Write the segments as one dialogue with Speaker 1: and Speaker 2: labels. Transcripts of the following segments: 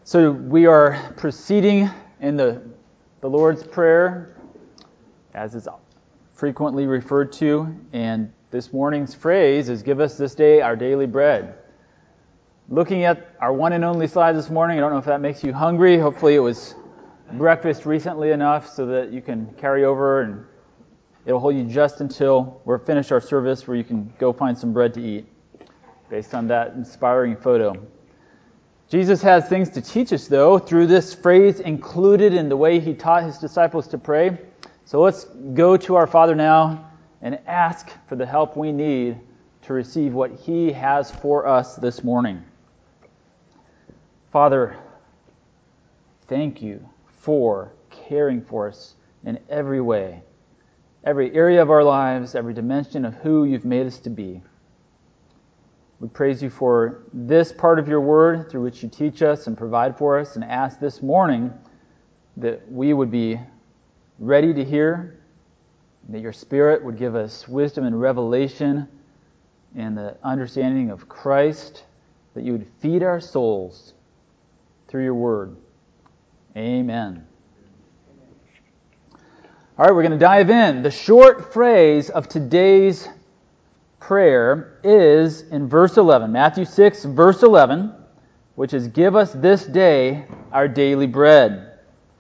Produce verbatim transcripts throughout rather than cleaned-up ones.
Speaker 1: So we are proceeding in the, the Lord's Prayer, as is frequently referred to, and this morning's phrase is, "Give us this day our daily bread." Looking at our one and only slide this morning, I don't know if that makes you hungry. Hopefully it was breakfast recently enough so that you can carry over, and it'll hold you just until we're finished our service where you can go find some bread to eat, based on that inspiring photo. Jesus has things to teach us, though, through this phrase included in the way he taught his disciples to pray. So let's go to our Father now and ask for the help we need to receive what he has for us this morning. Father, thank you for caring for us in every way, every area of our lives, every dimension of who you've made us to be. We praise you for this part of your word through which you teach us and provide for us, and ask this morning that we would be ready to hear, that your Spirit would give us wisdom and revelation and the understanding of Christ, that you would feed our souls through your word. Amen. All right, we're going to dive in. The short phrase of today's prayer is in verse eleven, Matthew six, verse eleven, which is, "Give us this day our daily bread."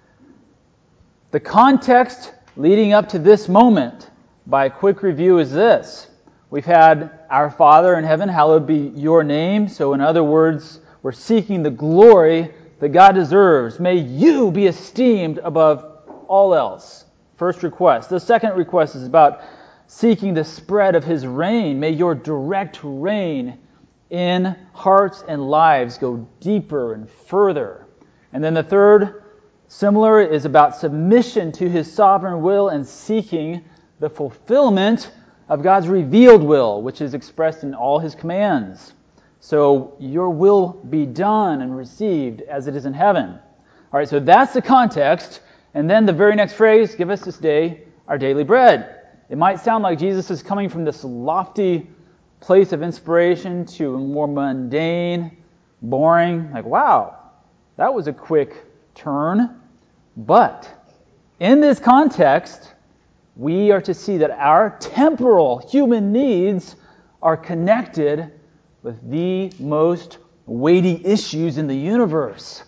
Speaker 1: The context leading up to this moment, by a quick review, is this. We've had, "Our Father in heaven, hallowed be your name." So in other words, we're seeking the glory that God deserves. May you be esteemed above all else. First request. The second request is about seeking the spread of his reign. May your direct reign in hearts and lives go deeper and further. And then the third, similar, is about submission to his sovereign will and seeking the fulfillment of God's revealed will, which is expressed in all his commands. So your will be done and received as it is in heaven. All right, so that's the context. And then the very next phrase, "Give us this day our daily bread." It might sound like Jesus is coming from this lofty place of inspiration to a more mundane, boring, like, wow, that was a quick turn. But in this context, we are to see that our temporal human needs are connected with the most weighty issues in the universe,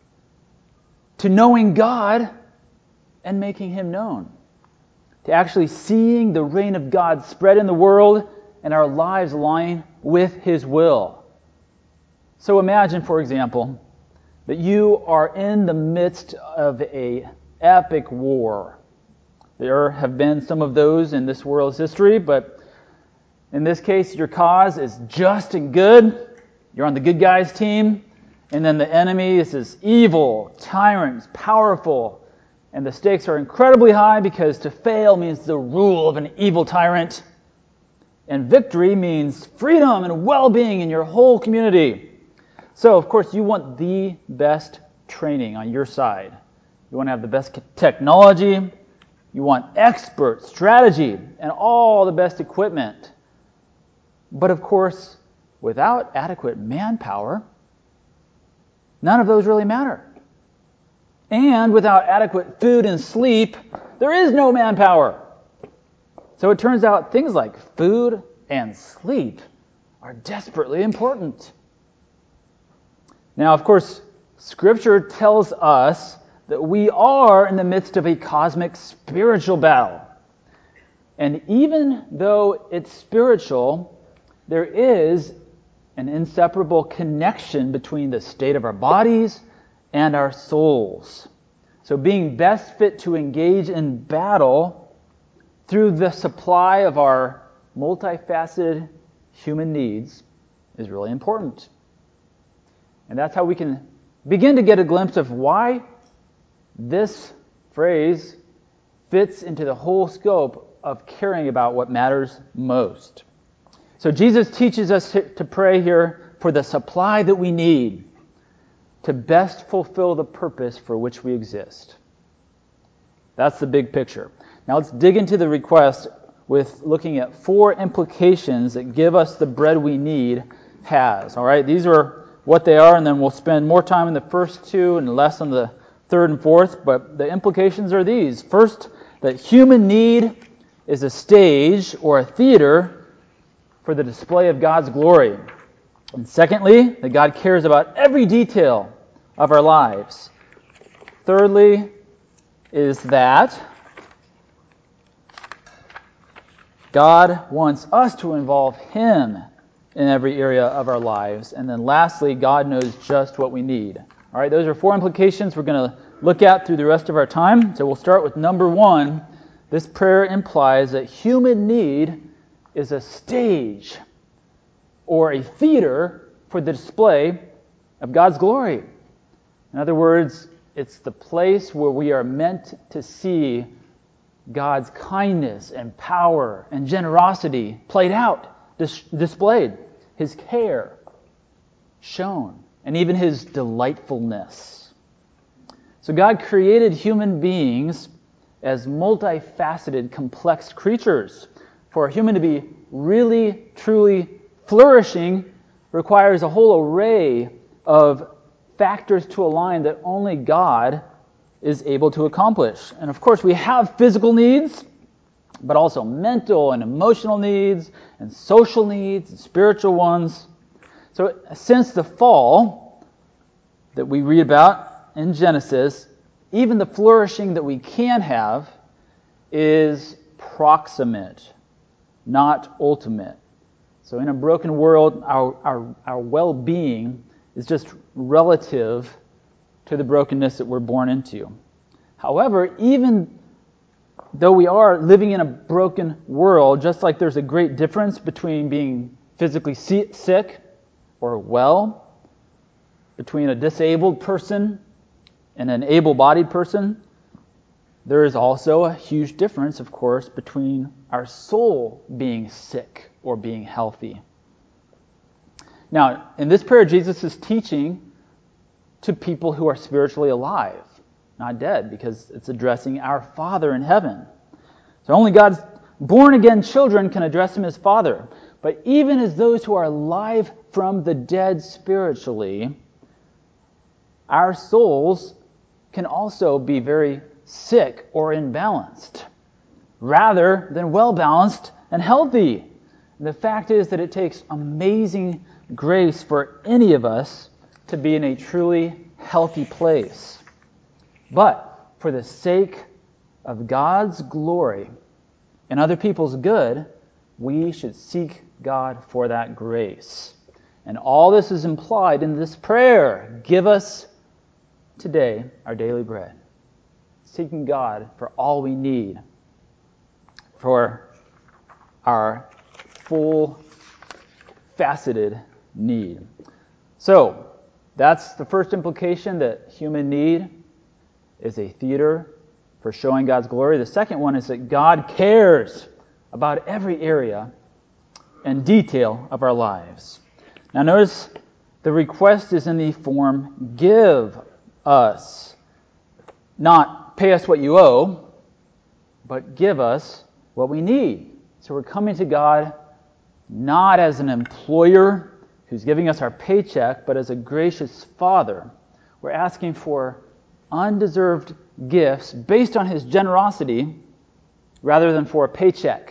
Speaker 1: to knowing God and making him known, to actually seeing the reign of God spread in the world and our lives align with his will. So imagine, for example, that you are in the midst of an epic war. There have been some of those in this world's history, but in this case, your cause is just and good. You're on the good guys' team, and then the enemy is this evil tyrant, powerful, and the stakes are incredibly high because to fail means the rule of an evil tyrant, and victory means freedom and well-being in your whole community. So, of course, you want the best training on your side. You want to have the best technology. You want expert strategy and all the best equipment. But, of course, without adequate manpower, none of those really matter. And without adequate food and sleep, there is no manpower. So it turns out things like food and sleep are desperately important. Now, of course, Scripture tells us that we are in the midst of a cosmic spiritual battle. And even though it's spiritual, there is an inseparable connection between the state of our bodies and our souls. So being best fit to engage in battle through the supply of our multifaceted human needs is really important. And that's how we can begin to get a glimpse of why this phrase fits into the whole scope of caring about what matters most. So Jesus teaches us to pray here for the supply that we need to best fulfill the purpose for which we exist. That's the big picture. Now let's dig into the request with looking at four implications that "give us the bread we need" has. All right, these are what they are, and then we'll spend more time in the first two and less on the third and fourth. But the implications are these. First, that human need is a stage or a theater for the display of God's glory. And secondly, that God cares about every detail of our lives. Thirdly, is that God wants us to involve Him in every area of our lives. And then lastly, God knows just what we need. All right, those are four implications we're going to look at through the rest of our time. So we'll start with number one. This prayer implies that human need is a stage or a theater for the display of God's glory. In other words, it's the place where we are meant to see God's kindness and power and generosity played out, dis- displayed, His care shown, and even His delightfulness. So God created human beings as multifaceted, complex creatures. For a human to be really, truly flourishing requires a whole array of factors to align that only God is able to accomplish. And of course, we have physical needs, but also mental and emotional needs, and social needs, and spiritual ones. So since the fall that we read about in Genesis, even the flourishing that we can have is proximate, not ultimate. So in a broken world, our, our, our well-being is just relative to the brokenness that we're born into. However, even though we are living in a broken world, just like there's a great difference between being physically sick or well, between a disabled person and an able-bodied person, there is also a huge difference, of course, between our soul being sick or being healthy. Now, in this prayer, Jesus is teaching to people who are spiritually alive, not dead, because it's addressing our Father in heaven. So only God's born-again children can address Him as Father. But even as those who are alive from the dead spiritually, our souls can also be very sick or imbalanced, rather than well-balanced and healthy. And the fact is that it takes amazing grace for any of us to be in a truly healthy place. But for the sake of God's glory and other people's good, we should seek God for that grace. And all this is implied in this prayer. Give us today our daily bread. Seeking God for all we need, for our full, faceted need. So, that's the first implication, that human need is a theater for showing God's glory. The second one is that God cares about every area and detail of our lives. Now notice the request is in the form, give us. Not pay us what you owe, but give us what we need. So we're coming to God not as an employer who's giving us our paycheck, but as a gracious Father. We're asking for undeserved gifts based on His generosity rather than for a paycheck.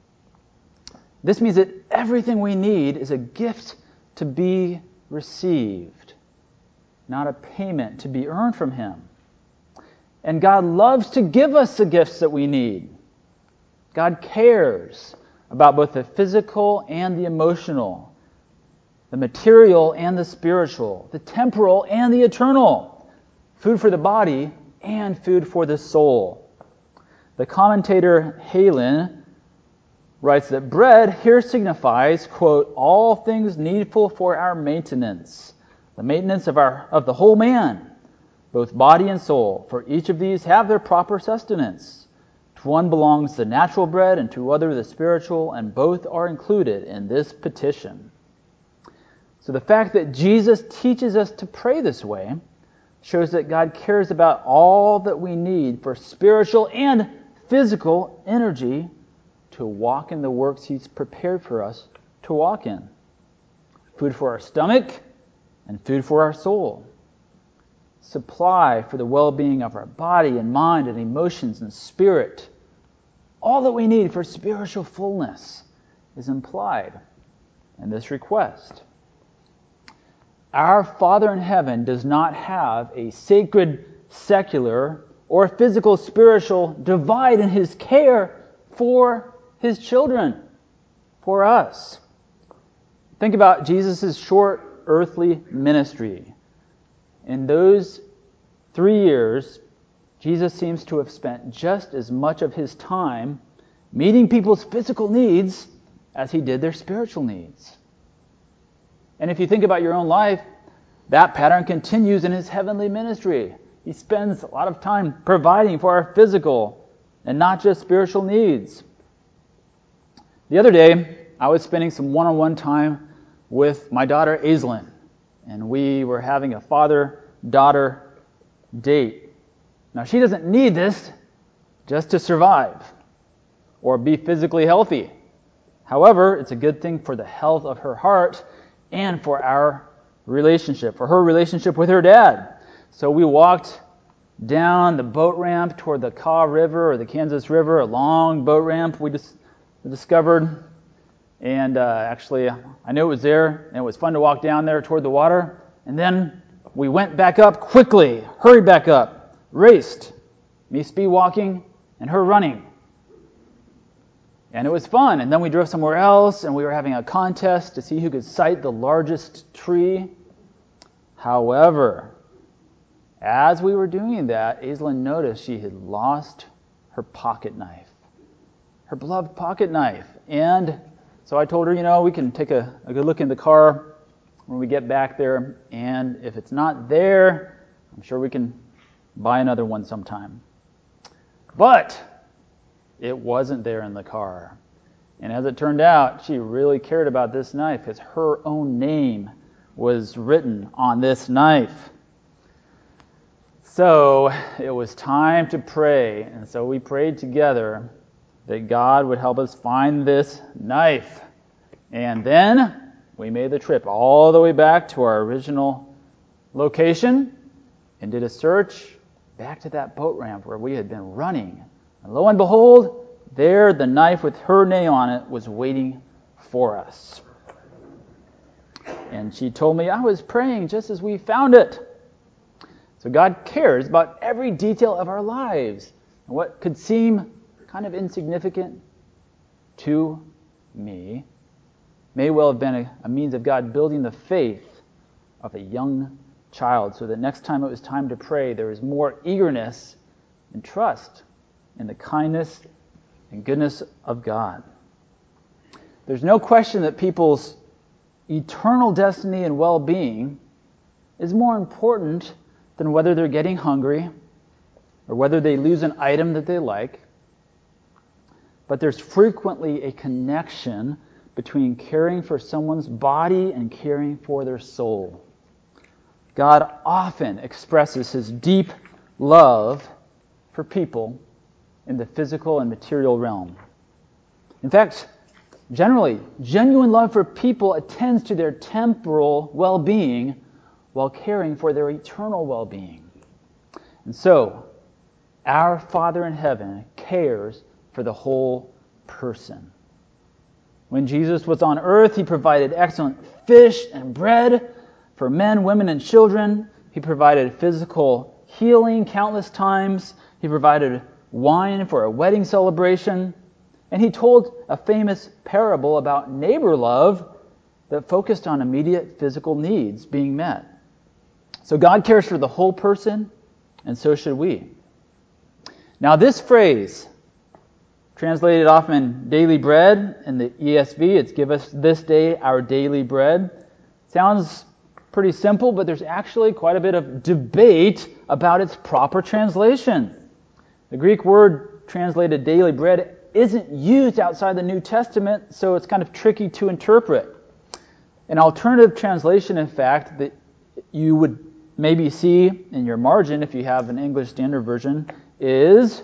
Speaker 1: This means that everything we need is a gift to be received, not a payment to be earned from Him. And God loves to give us the gifts that we need. God cares about both the physical and the emotional, the material and the spiritual, the temporal and the eternal, food for the body and food for the soul. The commentator Halen writes that bread here signifies, quote, all things needful for our maintenance, the maintenance of our of the whole man, both body and soul, for each of these have their proper sustenance. To one belongs the natural bread, and to other the spiritual, and both are included in this petition. So the fact that Jesus teaches us to pray this way shows that God cares about all that we need for spiritual and physical energy to walk in the works He's prepared for us to walk in. Food for our stomach, and food for our soul. Supply for the well-being of our body and mind and emotions and spirit. All that we need for spiritual fullness is implied in this request. Our Father in heaven does not have a sacred, secular, or physical, spiritual divide in his care for his children, for us. Think about Jesus' short earthly ministry. In those three years, Jesus seems to have spent just as much of his time meeting people's physical needs as he did their spiritual needs. And if you think about your own life, that pattern continues in his heavenly ministry. He spends a lot of time providing for our physical and not just spiritual needs. The other day, I was spending some one-on-one time with my daughter, Aislinn, and we were having a father-daughter date. Now, she doesn't need this just to survive or be physically healthy. However, it's a good thing for the health of her heart and for our relationship, for her relationship with her dad. So we walked down the boat ramp toward the Kaw River or the Kansas River, a long boat ramp we just discovered. And uh, actually, I knew it was there, and it was fun to walk down there toward the water. And then we went back up quickly, hurried back up, raced, me speed walking and her running. And it was fun. And then we drove somewhere else, and we were having a contest to see who could sight the largest tree. However, as we were doing that, Aislinn noticed she had lost her pocket knife, her beloved pocket knife. And so I told her, you know, we can take a, a good look in the car when we get back there, and if it's not there, I'm sure we can buy another one sometime. But it wasn't there in the car. And as it turned out, she really cared about this knife because her own name was written on this knife. So it was time to pray, and so we prayed together that God would help us find this knife. And then we made the trip all the way back to our original location and did a search back to that boat ramp where we had been running. And lo and behold, there the knife with her name on it was waiting for us. And she told me, I was praying just as we found it. So God cares about every detail of our lives. And what could seem kind of insignificant to me may well have been a, a means of God building the faith of a young child, so that next time it was time to pray, there was more eagerness and trust in the kindness and goodness of God. There's no question that people's eternal destiny and well-being is more important than whether they're getting hungry or whether they lose an item that they like. But there's frequently a connection between caring for someone's body and caring for their soul. God often expresses his deep love for people in the physical and material realm. In fact, generally, genuine love for people attends to their temporal well-being while caring for their eternal well-being. And so, our Father in heaven cares for the whole person. When Jesus was on earth, he provided excellent fish and bread for men, women, and children. He provided physical healing countless times. He provided wine for a wedding celebration. And he told a famous parable about neighbor love that focused on immediate physical needs being met. So God cares for the whole person, and so should we. Now this phrase, translated often daily bread in the E S V, it's give us this day our daily bread, sounds pretty simple, but there's actually quite a bit of debate about its proper translation. The Greek word translated daily bread isn't used outside the New Testament, so it's kind of tricky to interpret. An alternative translation, in fact, that you would maybe see in your margin if you have an English Standard Version is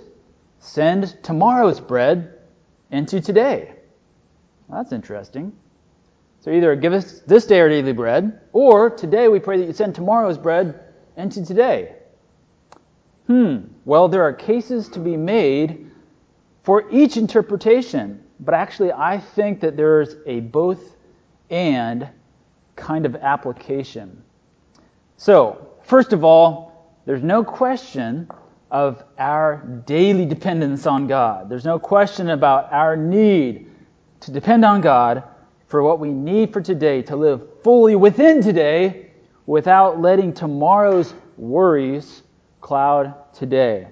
Speaker 1: send tomorrow's bread into today. Well, that's interesting. So either give us this day our daily bread, or today we pray that you send tomorrow's bread into today. Hmm, well, there are cases to be made for each interpretation, but actually I think that there's a both and kind of application. So, first of all, there's no question of our daily dependence on God. There's no question about our need to depend on God for what we need for today, to live fully within today without letting tomorrow's worries cloud today.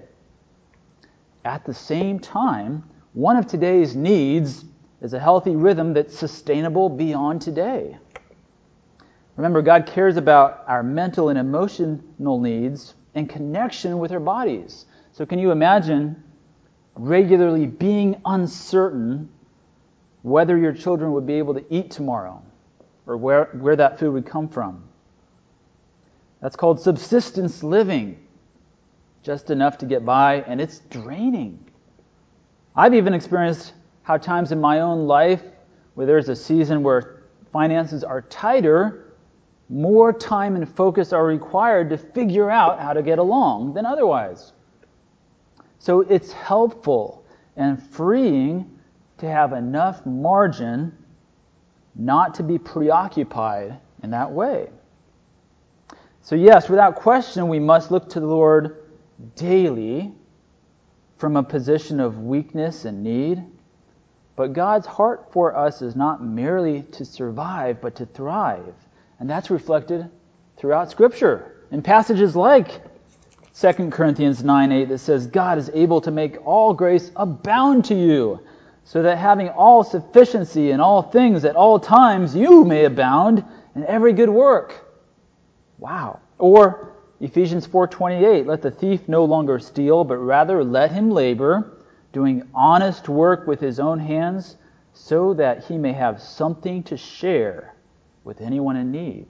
Speaker 1: At the same time, one of today's needs is a healthy rhythm that's sustainable beyond today. Remember, God cares about our mental and emotional needs in connection with our bodies. So can you imagine regularly being uncertain whether your children would be able to eat tomorrow or where, where that food would come from? That's called subsistence living. Just enough to get by, and it's draining. I've even experienced how times in my own life where there's a season where finances are tighter, more time and focus are required to figure out how to get along than otherwise. So it's helpful and freeing to have enough margin not to be preoccupied in that way. So yes, without question, we must look to the Lord daily from a position of weakness and need. But God's heart for us is not merely to survive, but to thrive. And that's reflected throughout Scripture. In passages like Second Corinthians nine eight that says, God is able to make all grace abound to you, so that having all sufficiency in all things at all times, you may abound in every good work. Wow. Or Ephesians four twenty-eight, let the thief no longer steal, but rather let him labor, doing honest work with his own hands, so that he may have something to share with anyone in need.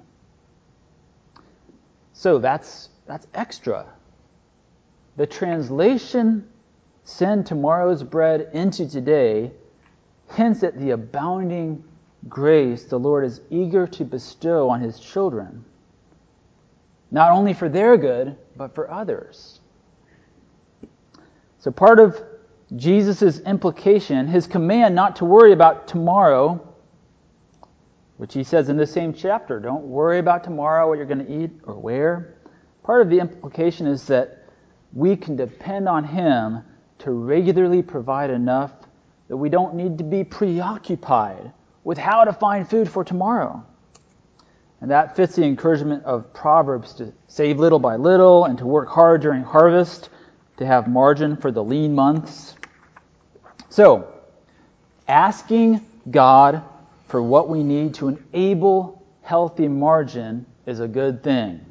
Speaker 1: So that's that's extra. The translation, send tomorrow's bread into today, hints at the abounding grace the Lord is eager to bestow on his children, not only for their good, but for others. So part of Jesus' implication, his command not to worry about tomorrow, which he says in the same chapter, don't worry about tomorrow, what you're going to eat or where. Part of the implication is that we can depend on him to regularly provide enough that we don't need to be preoccupied with how to find food for tomorrow. And that fits the encouragement of Proverbs to save little by little and to work hard during harvest, to have margin for the lean months. So, asking God for what we need to enable healthy margin is a good thing.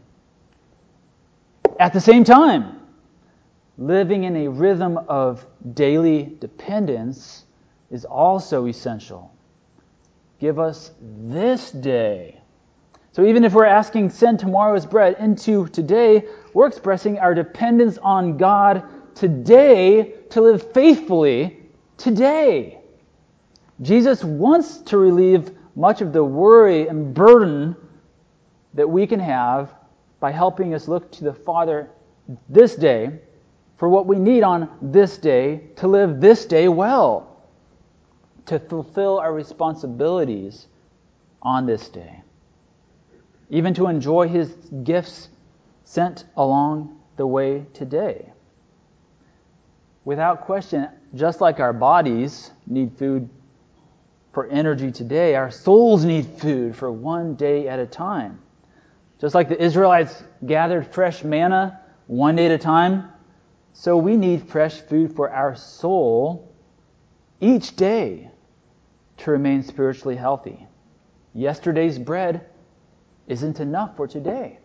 Speaker 1: At the same time, living in a rhythm of daily dependence is also essential. Give us this day. So even if we're asking send tomorrow's bread into today, we're expressing our dependence on God today to live faithfully today. Jesus wants to relieve much of the worry and burden that we can have by helping us look to the Father this day for what we need on this day to live this day well, to fulfill our responsibilities on this day, even to enjoy his gifts sent along the way today. Without question, just like our bodies need food for energy today, our souls need food for one day at a time. Just like the Israelites gathered fresh manna one day at a time, so we need fresh food for our soul each day to remain spiritually healthy. Yesterday's bread isn't enough for today.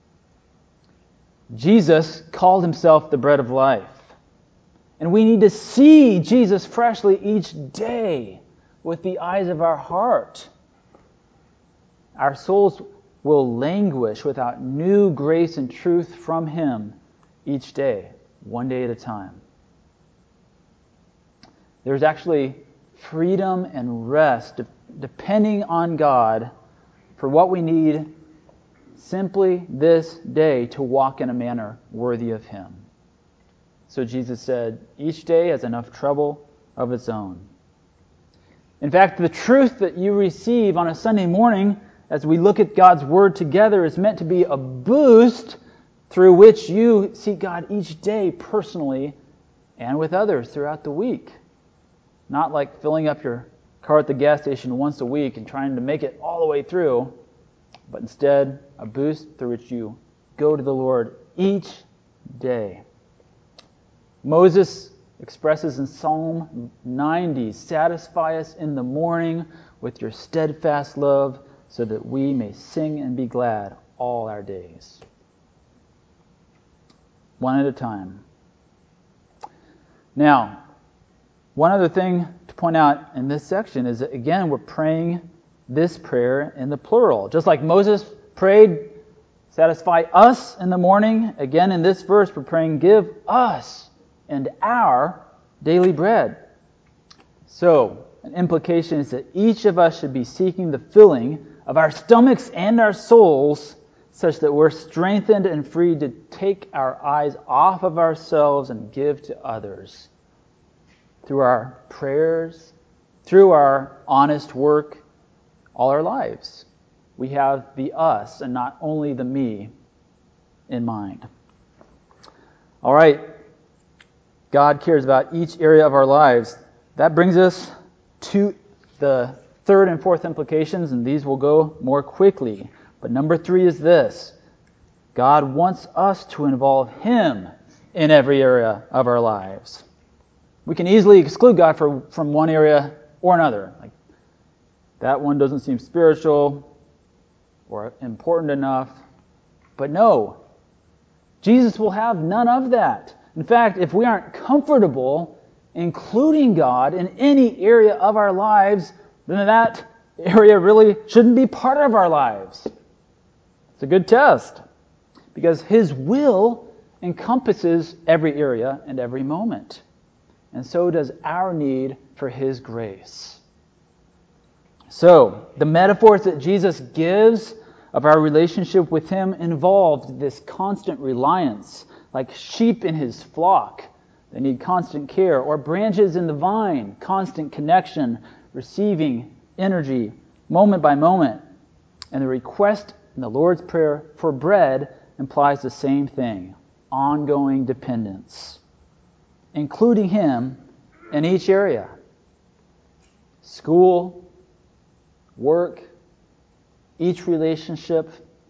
Speaker 1: Jesus called himself the bread of life. And we need to see Jesus freshly each day with the eyes of our heart. Our souls will languish without new grace and truth from him each day, one day at a time. There's actually freedom and rest depending on God for what we need simply this day to walk in a manner worthy of Him. So Jesus said, each day has enough trouble of its own. In fact, the truth that you receive on a Sunday morning as we look at God's Word together is meant to be a boost through which you seek God each day personally and with others throughout the week. Not like filling up your car at the gas station once a week and trying to make it all the way through, but instead a boost through which you go to the Lord each day. Moses expresses in Psalm ninety, satisfy us in the morning with your steadfast love so that we may sing and be glad all our days. One at a time. Now, one other thing to point out in this section is that, again, we're praying this prayer in the plural. Just like Moses prayed, satisfy us in the morning, again in this verse we're praying, give us and our daily bread. So, an implication is that each of us should be seeking the filling of our stomachs and our souls such that we're strengthened and free to take our eyes off of ourselves and give to others. Through our prayers, through our honest work, all our lives. We have the us and not only the me in mind. All right. God cares about each area of our lives. That brings us to the third and fourth implications, and these will go more quickly. But number three is this. God wants us to involve Him in every area of our lives. We can easily exclude God for, from one area or another. Like, that one doesn't seem spiritual or important enough. But no, Jesus will have none of that. In fact, if we aren't comfortable including God in any area of our lives, then that area really shouldn't be part of our lives. It's a good test, because His will encompasses every area and every moment. And so does our need for His grace. So, the metaphors that Jesus gives of our relationship with Him involved this constant reliance, like sheep in His flock. They need constant care, or branches in the vine, constant connection, receiving energy moment by moment. And the request in the Lord's Prayer for bread implies the same thing, ongoing dependence, including Him in each area. School, work, each relationship,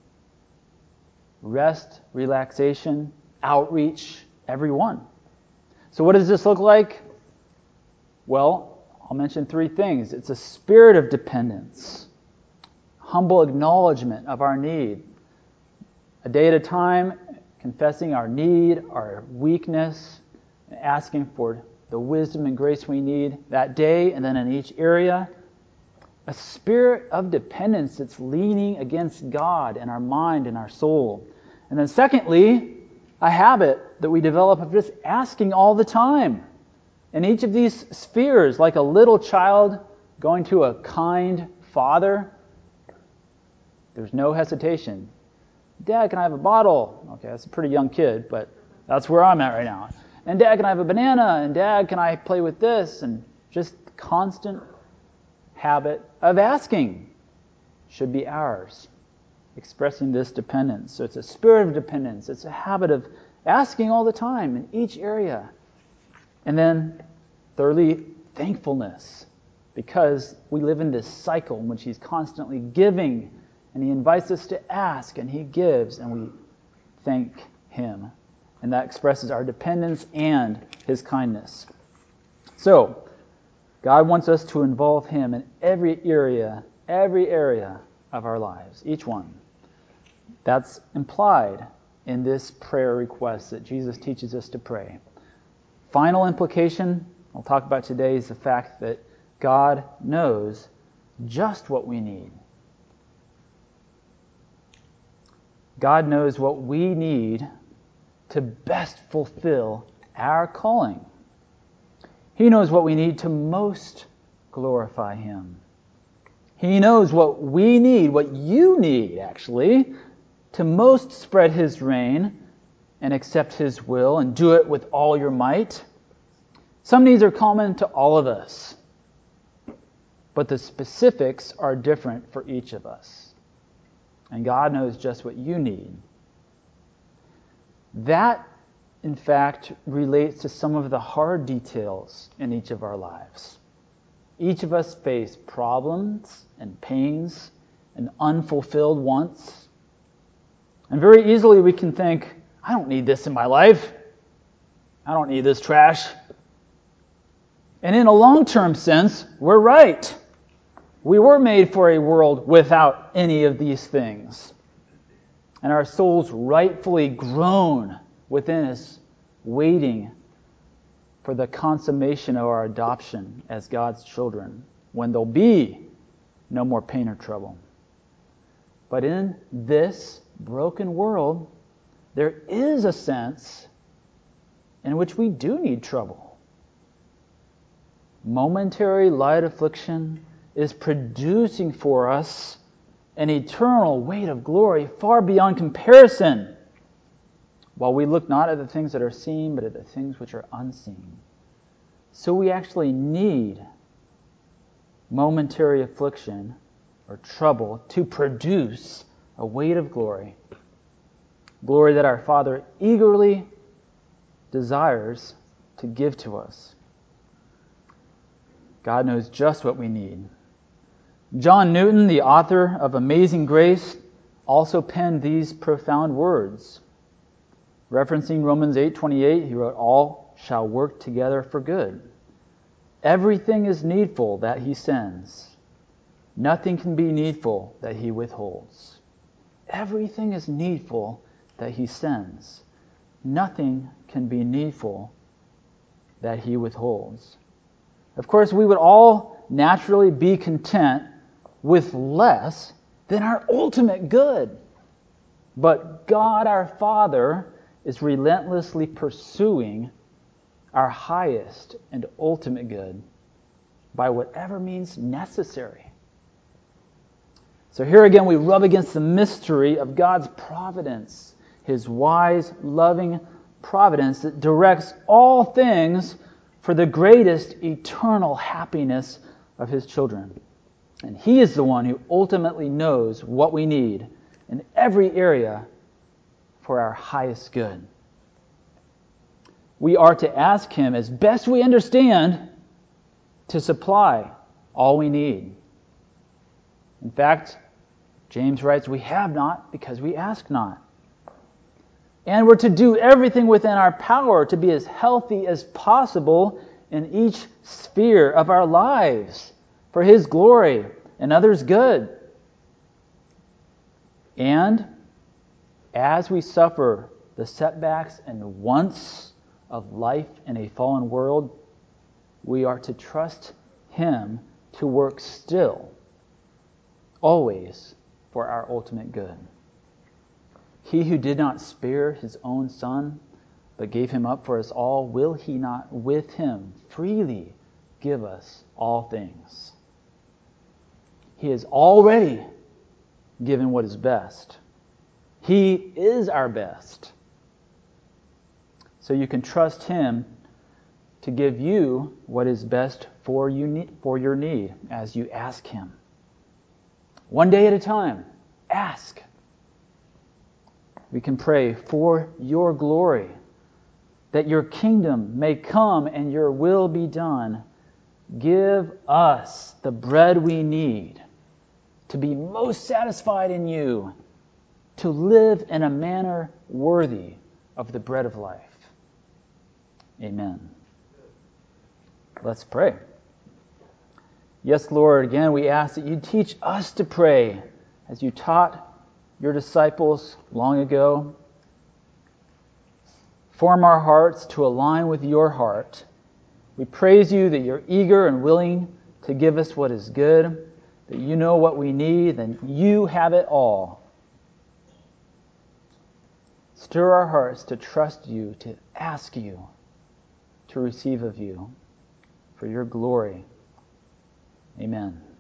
Speaker 1: rest, relaxation, outreach, every one. So what does this look like? Well, I'll mention three things. It's a spirit of dependence, humble acknowledgement of our need, a day at a time, confessing our need, our weakness, and asking for the wisdom and grace we need that day and then in each area. A spirit of dependence that's leaning against God in our mind and our soul. And then secondly, a habit that we develop of just asking all the time. In each of these spheres, like a little child going to a kind father, there's no hesitation. Dad, can I have a bottle? Okay, that's a pretty young kid, but that's where I'm at right now. And Dad, can I have a banana? And Dad, can I play with this? And just constant habit of asking should be ours, expressing this dependence. So it's a spirit of dependence. It's a habit of asking all the time in each area. And then, thirdly, thankfulness, because we live in this cycle in which He's constantly giving, and He invites us to ask, and He gives, and we thank Him. And that expresses our dependence and His kindness. So, God wants us to involve Him in every area, every area of our lives, each one. That's implied in this prayer request that Jesus teaches us to pray. Final implication I'll talk about today is the fact that God knows just what we need. God knows what we need to best fulfill our calling. He knows what we need to most glorify Him. He knows what we need, what you need, actually, to most spread His reign and accept His will and do it with all your might. Some needs are common to all of us, but the specifics are different for each of us. And God knows just what you need. That, in fact, relates to some of the hard details in each of our lives. Each of us face problems and pains and unfulfilled wants. And very easily we can think, I don't need this in my life. I don't need this trash. And in a long-term sense, we're right. We were made for a world without any of these things. And our souls rightfully groan within us, waiting for the consummation of our adoption as God's children, when there'll be no more pain or trouble. But in this broken world, there is a sense in which we do need trouble. Momentary light affliction is producing for us an eternal weight of glory far beyond comparison, while we look not at the things that are seen, but at the things which are unseen. So we actually need momentary affliction or trouble to produce a weight of glory. Glory that our Father eagerly desires to give to us. God knows just what we need. John Newton, the author of Amazing Grace, also penned these profound words. Referencing Romans eight twenty-eight, he wrote, "All shall work together for good. Everything is needful that He sends. Nothing can be needful that He withholds." Everything is needful that He sends. Nothing can be needful that He withholds. Of course, we would all naturally be content with less than our ultimate good. But God our Father is relentlessly pursuing our highest and ultimate good by whatever means necessary. So here again we rub against the mystery of God's providence, His wise, loving providence that directs all things for the greatest eternal happiness of His children. And He is the one who ultimately knows what we need in every area for our highest good. We are to ask Him, as best we understand, to supply all we need. In fact, James writes, we have not because we ask not. And we're to do everything within our power to be as healthy as possible in each sphere of our lives for His glory and others' good. And as we suffer the setbacks and wants of life in a fallen world, we are to trust Him to work still, always for our ultimate good. He who did not spare His own Son, but gave Him up for us all, will He not with Him freely give us all things? He has already given what is best. He is our best. So you can trust Him to give you what is best for you for your need as you ask Him. One day at a time, ask. We can pray for your glory, that your kingdom may come and your will be done. Give us the bread we need to be most satisfied in you, to live in a manner worthy of the bread of life. Amen. Let's pray. Yes, Lord, again we ask that you teach us to pray as you taught your disciples long ago. Form our hearts to align with your heart. We praise you that you're eager and willing to give us what is good, that you know what we need, and you have it all. Stir our hearts to trust you, to ask you, to receive of you, for your glory. Amen.